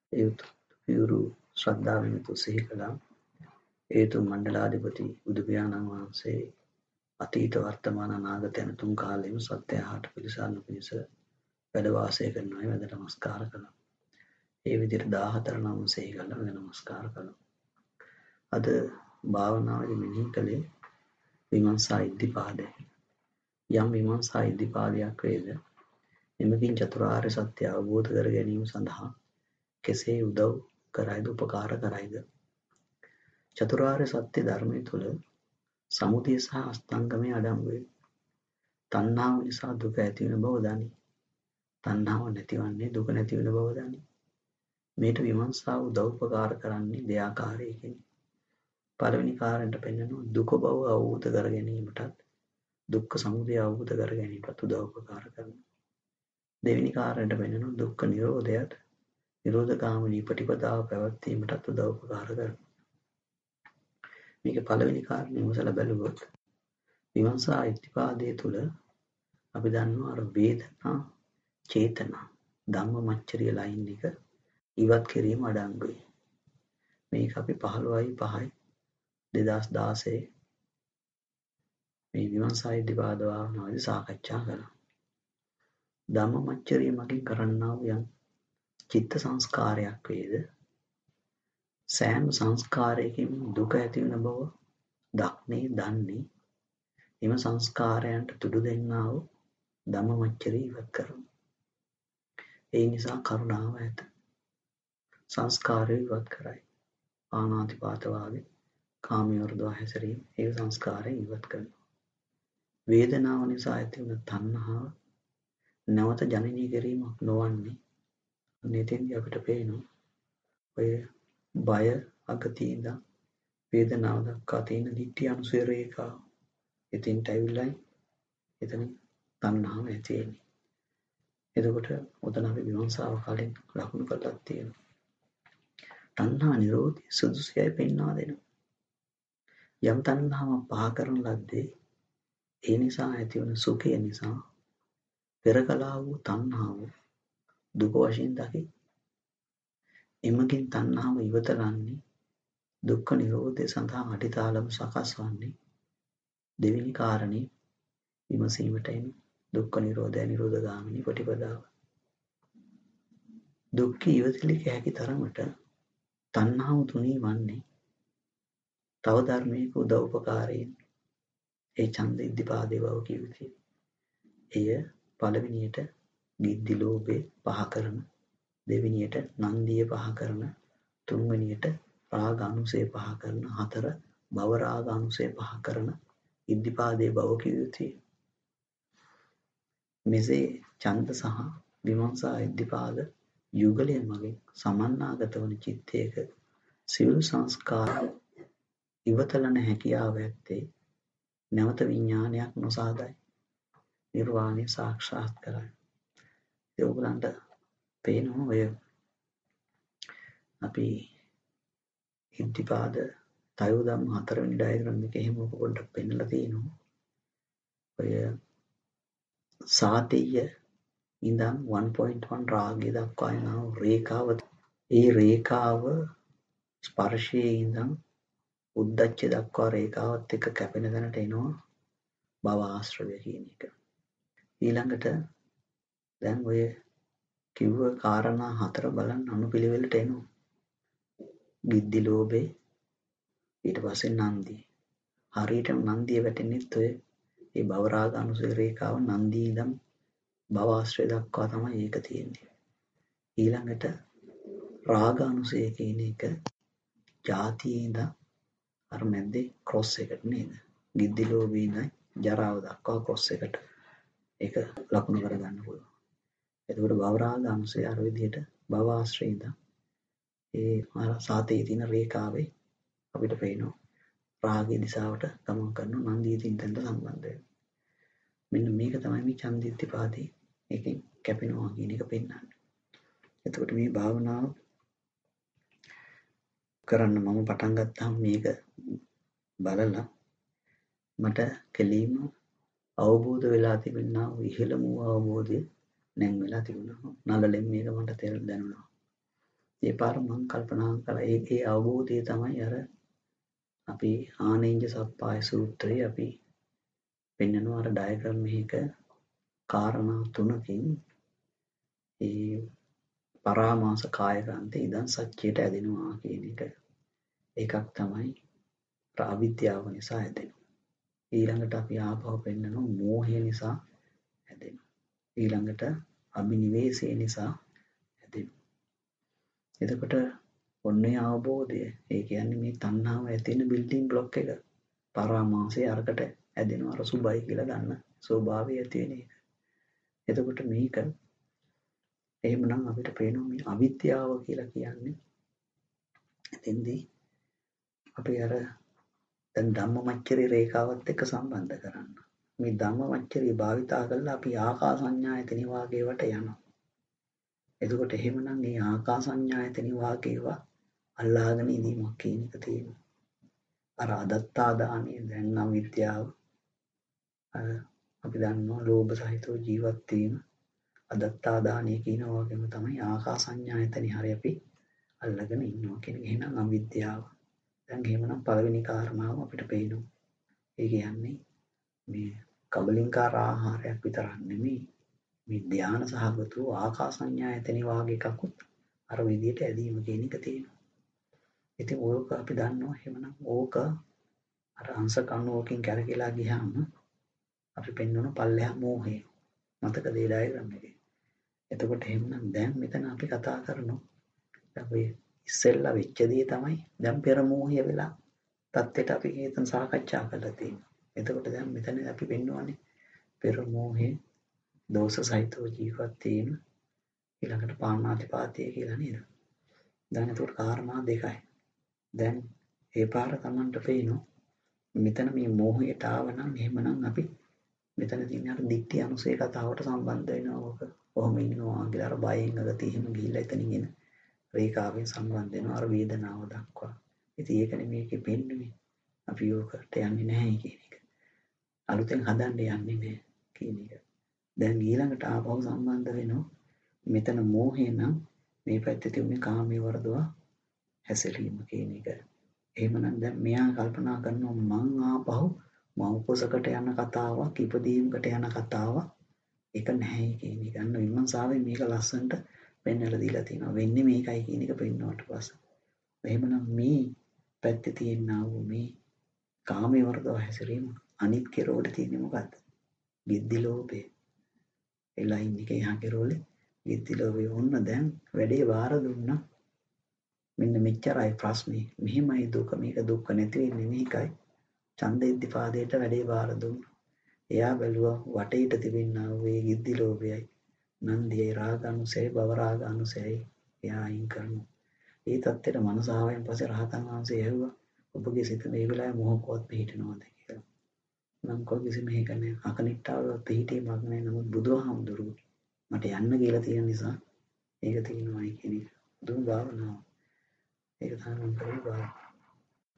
ඒ පියුරු ශ්‍රද්ධාවෙන් යුතුව සිහි කළා. ඒ උතුම් මණ්ඩලාධිපති බුදු පියාණන් වහන්සේ අතීත වර්තමාන අනාගත යන තුන් කාලෙම සත්‍ය අහට පිළිසරණ පිණිස වැඩ වාසය කරනවා. වැඳ නමස්කාර කළා. ඒ විදිහට 14 නම සිහි කළා වැඳ නමස්කාර කළා. අද භාවනාවේ මෙනෙහි කළේ විමර්ශා ඉද්ධිපාදය. යම් විමර්ශා ඉද්ධිපාදයක් වේද එමකින් චතුරාර්ය සත්‍ය අවබෝධ කර ගැනීම සඳහා කෙසේ උදව් කරයිද උපකාර කරයිද? චතුරාර්ය සත්‍ය ධර්මය තුළ සමුදය සහ අස්තංගමය අඩංගු වේ. තණ්හාව නිසා දුක ඇති වෙන බව දනි. තණ්හාව නැතිවන්නේ දුක නැති වෙන බව දනි. මේට විමර්ශාව උදව් උපකාර කරන්නේ දෙආකාරයකින්. පළවෙනි කාරණයට පෙන්වනවා දුක බව අවබෝධ කර ගැනීමටත් දුක්ඛ සමුදය අවබෝධ කර ගැනීමටත් උදව් උපකාර කරනවා. දෙවෙනි කාරණයට පෙන්වනවා දුක්ඛ නිරෝධයත් නිරෝධගාමිනී ප්‍රතිපදාව පැවැත්වීමටත් උදව් උපකාර කරනවා. මේක පළවෙනි කාරණේ මොසල බැලුවොත් විමර්ශා ඉද්ධිපාදයේ තුල අපි දන්නවා අර වේදනා චේතනා ධම්මමච්චරිය ලයින් එක ඉවත් කිරීම අඩංගුයි. මේක අපි 15/5/2016 මේ විමර්ශා ඉද්ධිපාද භාවනාවේදී සාකච්ඡා කළා. ධම්මමච්චරිය මගින් කරන්නා වූ යම් චිත්ත සංස්කාරයක් වේද සෑම සංස්කාරයකින් දුක ඇති වෙන බව දන්නේ එම සංස්කාරයන්ට තුඩු දෙන්නා වූ ධම්මමච්චරිය ඉවත් කරනවා. ඒ නිසා කරුණාව ඇත. සංස්කාරය ඉවත් කරයි. ආනාතිපාතවාදී කාමයෝර්ධව හැසිරීම ඒ සංස්කාරයෙන් ඉවත් කරනවා. වේදනාව නිසා ඇති වන තණ්හාව නැවත ජනනය කිරීමක් නොවන්නේ. අනේතෙන්දී අපිට පේනවා ඔය බය අගතිය ඉඳන් වේදනාව දක්වා තියෙන ditthi අනුසය රේඛාව. එතෙන්ට ඇවිල්ලා එතන තණ්හාව ඇති වෙන්නේ. එතකොට උතන අපි විමර්ශාව කලින් ලකුණු කරලා තියෙනවා. තණ්හා නිරෝධය සුදුසුයයි පෙන්වා දෙනවා. යම් තණ්හාවක් පහ කරන ලද්දේ ඒ නිසා ඇතිවන සුඛය නිසා පෙර කළා වූ තණ්හාව දුක වශයෙන් දකි. එමගින් තණ්හාව ඉවතලන්නේ දුක්ඛ නිරෝධය සඳහා අටිතාලම සකස් වන්නේ දෙවෙනි කාරණේ විමසීමට එන දුක්ඛ නිරෝධය නිරෝධගාමිනී ප්‍රතිපදාව. දුක්ඛ ඉවතලික හැකි තරමට තණ්හාව තුනී වන්නේ තව ධර්මයක උදව් උපකාරයෙන්. ඒ ඡන්ද ඉද්ධිපාදේ බව කියුවේ. එය පළවෙනියට ගිද්දි ලෝභේ පහ කරන, දෙවෙනියට නන්දිය පහ කරන, තුන්වෙනියට රාග අනුසය පහ කරන, හතර භව රාග අනුසය පහ කරන ඉද්ධිපාදේ බව කියුවේ. මෙසේ ඡන්ද සහ විමර්ශා ඉද්ධිපාද යුගලය මගින් සමන්නාගත වන චිත්තයක සියලු සංස්කාර ඉවතලන හැකියාව ඇත්තේ නැවත විඥානයක් නොසාදයි නිර්වාණය සාක්ෂාත් කරයි. ඒ ඔයගලන්ට පේනවා ඔය අපි ඉද්ධිපාද තයෝදම් 4 වෙනි ඩයග්‍රෑම් එකේ එහෙම පොඩ්ඩක් පෙන්නලා තියෙනවා. ඔය සාතේය ඉඳන් 1.1 රාගය දක්වා යන රේඛාව. ඒ රේඛාව ස්පර්ශයේ ඉඳන් උද්දච්ච දක්වා රේඛාවත් එක්ක කැපෙන තැනට එනවා භව ආශ්‍රය කියන එක. ඊළඟට දැන් ඔය කිව්ව කාරණා හතර බලන්න අනුපිළිවෙලට එනවා. ගිද්දි ලෝභේ ඊට පස්සේ නන්දිය. හරියට නන්දිය වැටෙන්නේත් ඔය ඒ භව රාග අනුසය රේඛාව නන්දිය ඉඳන් භව ආශ්‍රය දක්වා තමයි ඒක තියෙන්නේ. ඊළඟට රාග අනුසය කියන එක ජාතියේ ඉඳන් අර මැද්දේ ක්‍රොස් එකට නේද? ගිද්දි ලෝභේ ඉඳන් ජරාව දක්වා ක්‍රොස් එකට ඒක ලකුණු කරගන්න පුළුවන්. එතකොට භව රාග අනුසය අර විදිහට භව ආශ්‍රය ඉඳන් ඒ අර සාතේ තියෙන රේඛාවේ අපිට පේනවා රාගයේ දිශාවට ගමන් කරන නන්දියේ තියෙන තැනට සම්බන්ධ වෙනවා. මෙන්න මේක තමයි මේ ඡන්දිත්‍තිපාදී එකෙන් කැපෙනවා කියන එක පෙන්වන්නේ. එතකොට මේ භාවනාව කරන්න මම පටන් ගත්තාම මේක බලලා මට කෙලින්ම අවබෝධ වෙලා තිබෙනා ඉහළම අවබෝධය නැන් වෙලා තිබුණා. නළලෙන් මේක මට දැනුණා. ඒ පාර මං කල්පනා කළා ඒ අවබෝධය තමයි අර අපි ආනෙන්ජ සප්පාය සූත්‍රයේ අපි පෙන්නනවා අර ඩයග්‍රෑම් එකක කාරණා තුනකින් ඒ පරාමාස කායගන්තේ ඉදන් සත්‍යයට ඇදෙනවා කියන එක. එකක් තමයි අවිද්‍යාව නිසා ඇදෙනවා. ඊළඟට අපි ආපහු පෙන්නනවා මෝහය නිසා ඇදෙනවා. ඊළඟට අභිනිවේෂය නිසා ඇදෙනවා. එතකොට ඔන්නේ අවබෝධය. ඒ කියන්නේ මේ තණ්හාව ඇති වෙන බිල්ඩින් බ්ලොක් එක. පරාමාසය අරකට ඇදෙනවා අර සුබයි කියලා ගන්න ස්වභාවය ඇති වෙන එක. එතකොට මේක එහෙමනම් අපිට පේනවා මේ අවිද්‍යාව කියලා කියන්නේ එතෙන්දී අපි අර දැන් ධම්මමච්චරි රේඛාවත් එක්ක සම්බන්ධ කරන්න. මේ ධම්මමච්චරිය භාවිතා කරලා අපි ආකාසඤ්ඤායතන වාගේවට යනවා. එතකොට එහෙමනම් මේ ආකාසඤ්ඤායතන වාගේවා අල්ලාගෙන ඉඳීමක් කියන එක තියෙනවා. අර අදත්තා දානිය දැන් නම් විද්‍යාව අපි දන්නවා ලෝභ සහිතව ජීවත් වීම අදත්තා දානිය කියන වගේම තමයි ආකාසඤ්ඤායතන හරිය අපි අල්ලගෙන ඉන්නවා කියන එක. එහෙනම් අවිද්‍යාව. දැන් එහෙමනම් පළවෙනි කාරණාව අපිට පේනවා. ඒ කියන්නේ මේ කබලින්කාර ආහාරයක් විතරක් නෙමෙයි මේ ධානය සහගත වූ ආකාසඤ්ඤායතන වාගේ එකකුත් අර විදිහට ඇදීම කියන එක තියෙනවා. ඉතින් ඕක අපි දන්නවා එහෙමනම් ඕක අර අංශ කණුවකින් කැරකිලා ගියාම අපි පෙන්වන පල්ලෙහා මෝහය. මතකද ඒ ඩයග්‍රෑම් එකේ? එතකොට එහෙමනම් දැන් මෙතන අපි කතා කරනවා අපි ඉස්සෙල්ලා වෙච්ච දේ තමයි දැන් පෙර මෝහය වෙලා தත්ත්වයට අපි හිතන සාකච්ඡා කරලා තියෙනවා. එතකොට දැන් මෙතන අපි පෙන්වන්නේ පෙර මෝහේ දෝෂ සහිතව ජීවත් වීම ඊළඟට පාණාතිපාතය කියලා නේද? දැන් ඒකට කාරණා දෙකයි. දැන් ඒ පාර Tamanට පේනවා මෙතන මේ මෝහයට ආවනම් එහෙමනම් අපි මෙතන තියෙන අර දික්ටි අනුසය කතාවට සම්බන්ධ වෙනවා. ඔක කොහොම ඉන්නවා කියලා අර බයෙන් අගති එහෙම ගිහිල්ලා එතනින් එන රේඛාවෙන් සම්බන්ධ වෙනවා අර වේදනාව දක්වා. ඉතින් ඒකනේ මේකේ පෙන්වන්නේ. අපි ඕකට යන්නේ නැහැ කියන එක. අලුතෙන් හදන්න යන්නේ නැහැ කියන එක. දැන් ඊළඟට ආපහු සම්බන්ධ වෙනවා. මෙතන මෝහය නම් මේ පැත්තේ තිබුණේ කාමයේ වර්ධව හැසිරීම කියන එක. එහෙමනම් දැන් මෙයා කල්පනා කරනවා මං ආපහු මව්කුසකට යන කතාවක් ඉපදීමකට යන කතාවක් ඒක නැහැ කියන එක. අන්න විමර්ශාවෙන් මේක ලස්සනට පෙන්වලා දීලා තියෙනවා. වෙන්නේ මේකයි කියන එක පෙන්වුවාට පස්සේ. එහෙමනම් මේ පැත්තේ තියෙනා වූ මේ කාමයේ වර්ධව හැසිරීම අනිත් කෙරවල තියෙන්නේ මොකද්ද? විද්දි ලෝභය. ඒ ලයින් එකේ යහ කෙරවලේ විද්දි ලෝභය වුණ දැන් වැඩේ වාර දුන්නා. මෙන්න මෙච්චරයි ප්‍රශ්නේ. මෙහිමයි දුක. මේක දුක්ඛ නැති වෙන්නේ මේකයි. ඡන්දෙද්දිපාදයට වැඩේ වාර දුන්නා. එයා බැලුවා වටේට තිබෙනා වූ ඒ විද්දි ලෝභයයි නන්දියේ රාගානුසය භව රාගානුසයයි එයා අයින් කරනවා. ඒ தත්තෙට මනස ආවෙන් පස්සේ රහතන් වහන්සේ ඇහුවා ඔබගේ සිත මේ වෙලාවේ මොහොතවත් පිහිටනවද කියලා. නම් කොහොමද මේක නැහැ. අකනිට්ටාව පිහිටීමක් නැහැ. නමුත් බුදුහාමුදුරුවෝ මට යන්න කියලා තියෙන නිසා ඒක තියෙනවායි කියන එක. දුම් භාවනාව. ඒක තමයි මම කරේ භාවනාව.